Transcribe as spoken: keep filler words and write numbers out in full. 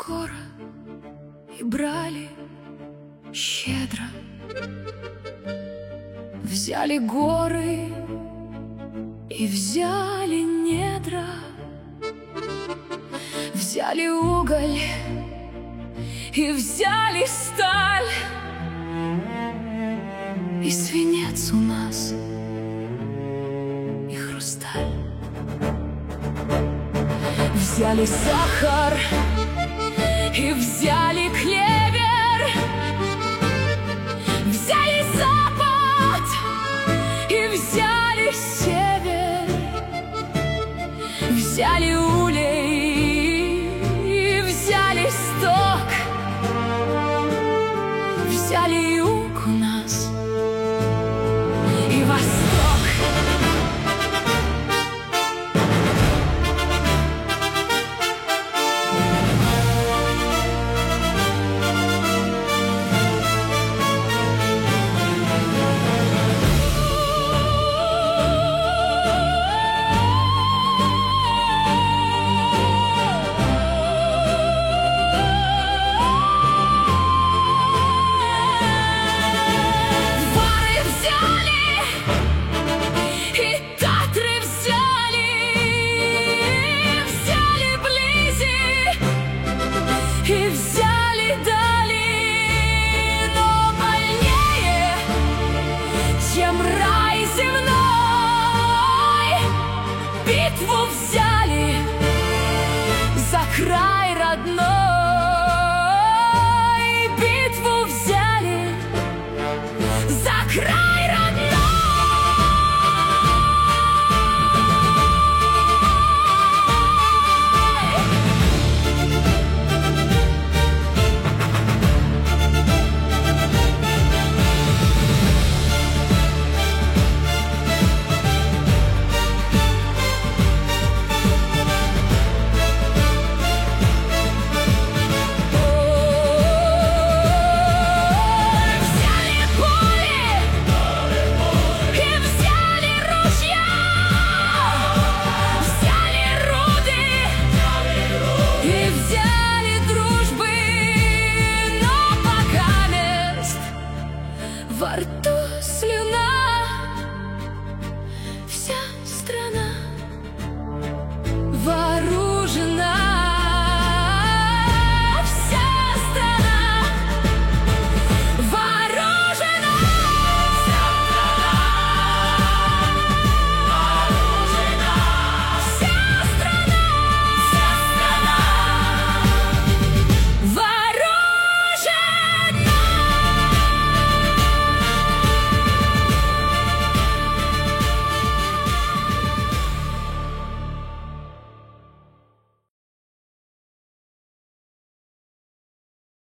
скоро и брали щедро. Взяли горы и взяли недра, взяли уголь и взяли сталь, и свинец у нас, и хрусталь. Взяли сахар и взяли клевер, взяли запад и взяли север, взяли улей и взяли сток, взяли юг у нас и восток. И взяли дали, но больнее, чем рай земной. Битву взяли за край родной.